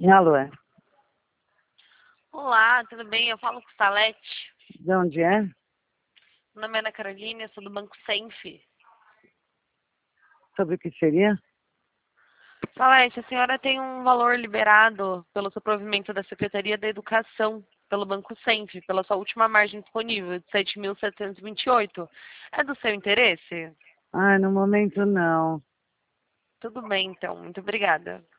Alô, é? Olá, tudo bem? Eu falo com o Salete. De onde é? Meu nome é Ana Carolina, eu sou do Banco Senf. Sobre o que seria? Salete, a senhora tem um valor liberado pelo seu provimento da Secretaria da Educação, pelo Banco Senf, pela sua última margem disponível, de 7.728. É do seu interesse? Ah, no momento não. Tudo bem, então. Muito obrigada.